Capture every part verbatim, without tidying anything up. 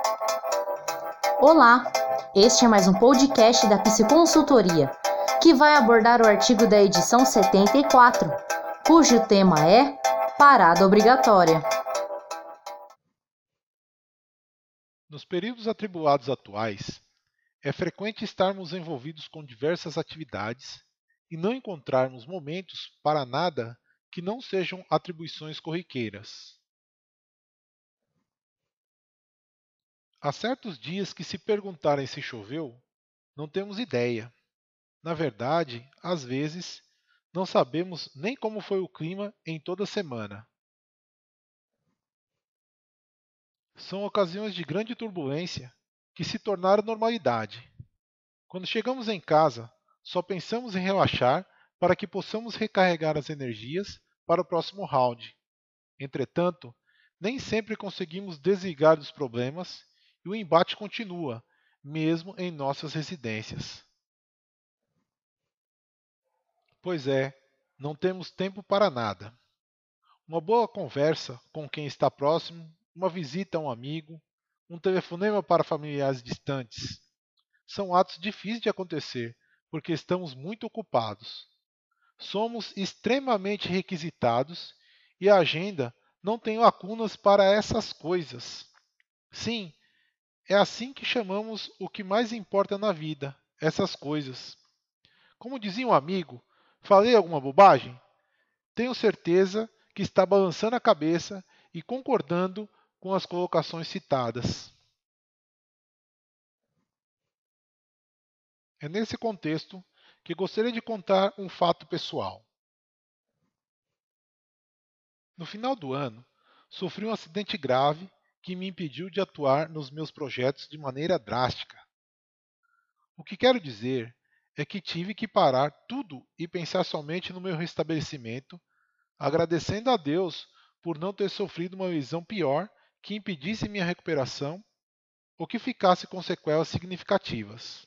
Olá, este é mais um podcast da Psiconsultoria, que vai abordar o artigo da edição setenta e quatro, cujo tema é Parada Obrigatória. Nos períodos atribulados atuais, é frequente estarmos envolvidos com diversas atividades e não encontrarmos momentos para nada que não sejam atribuições corriqueiras. Há certos dias que, se perguntarem se choveu, não temos ideia. Na verdade, às vezes, não sabemos nem como foi o clima em toda a semana. São ocasiões de grande turbulência que se tornaram normalidade. Quando chegamos em casa, só pensamos em relaxar para que possamos recarregar as energias para o próximo round. Entretanto, nem sempre conseguimos desligar dos problemas e o embate continua, mesmo em nossas residências. Pois é, não temos tempo para nada. Uma boa conversa com quem está próximo, uma visita a um amigo, um telefonema para familiares distantes. São atos difíceis de acontecer, porque estamos muito ocupados. Somos extremamente requisitados e a agenda não tem lacunas para essas coisas. Sim, é assim que chamamos o que mais importa na vida, essas coisas. Como dizia um amigo, falei alguma bobagem? Tenho certeza que está balançando a cabeça e concordando com as colocações citadas. É nesse contexto que gostaria de contar um fato pessoal. No final do ano, sofri um acidente grave que me impediu de atuar nos meus projetos de maneira drástica. O que quero dizer é que tive que parar tudo e pensar somente no meu restabelecimento, agradecendo a Deus por não ter sofrido uma lesão pior que impedisse minha recuperação ou que ficasse com sequelas significativas.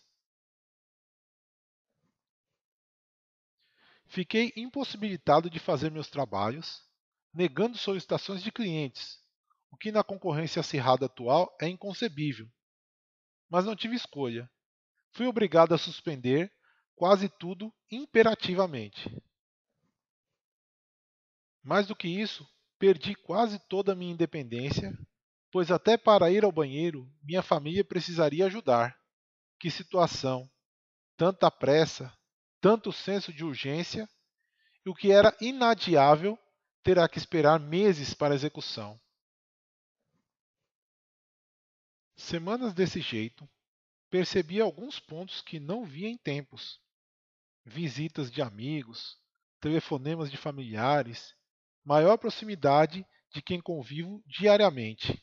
Fiquei impossibilitado de fazer meus trabalhos, negando solicitações de clientes, o que na concorrência acirrada atual é inconcebível. Mas não tive escolha. Fui obrigado a suspender quase tudo imperativamente. Mais do que isso, perdi quase toda a minha independência, pois até para ir ao banheiro minha família precisaria ajudar. Que situação! Tanta pressa, tanto senso de urgência, e o que era inadiável terá que esperar meses para execução. Semanas desse jeito, percebi alguns pontos que não via em tempos. Visitas de amigos, telefonemas de familiares, maior proximidade de quem convivo diariamente.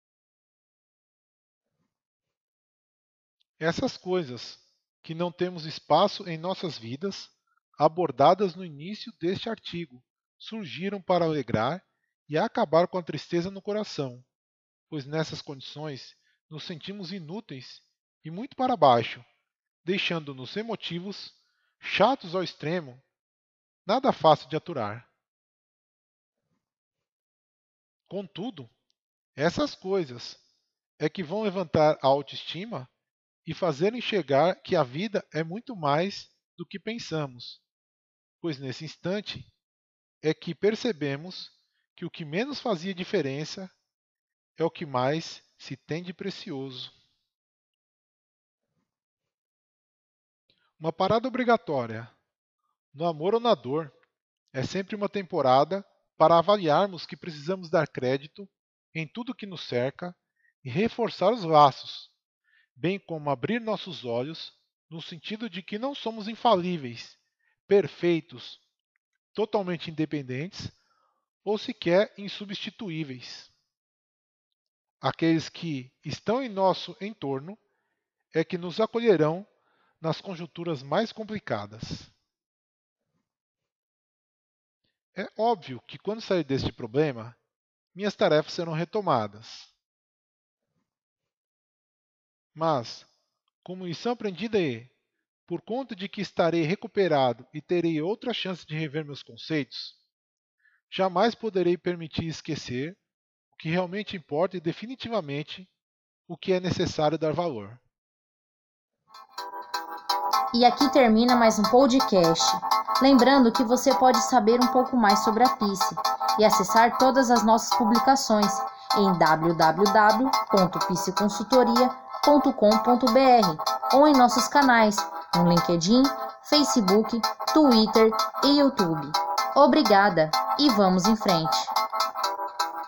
Essas coisas que não temos espaço em nossas vidas, abordadas no início deste artigo, surgiram para alegrar e acabar com a tristeza no coração, pois nessas condições nos sentimos inúteis e muito para baixo, deixando-nos sem motivos, chatos ao extremo, nada fácil de aturar. Contudo, essas coisas é que vão levantar a autoestima e fazer enxergar que a vida é muito mais do que pensamos, pois nesse instante é que percebemos que o que menos fazia diferença é o que mais se tem de precioso. Uma parada obrigatória, no amor ou na dor, é sempre uma temporada para avaliarmos que precisamos dar crédito em tudo que nos cerca e reforçar os laços, bem como abrir nossos olhos no sentido de que não somos infalíveis, perfeitos, totalmente independentes ou sequer insubstituíveis. Aqueles que estão em nosso entorno é que nos acolherão nas conjunturas mais complicadas. É óbvio que quando sair deste problema, minhas tarefas serão retomadas. Mas, como lição aprendida é, por conta de que estarei recuperado e terei outra chance de rever meus conceitos, jamais poderei permitir esquecer o que realmente importa e definitivamente o que é necessário dar valor. E aqui termina mais um podcast. Lembrando que você pode saber um pouco mais sobre a Psi e acessar todas as nossas publicações em w w w ponto psiconsultoria ponto com ponto b r ou em nossos canais no LinkedIn, Facebook, Twitter e YouTube. Obrigada e vamos em frente!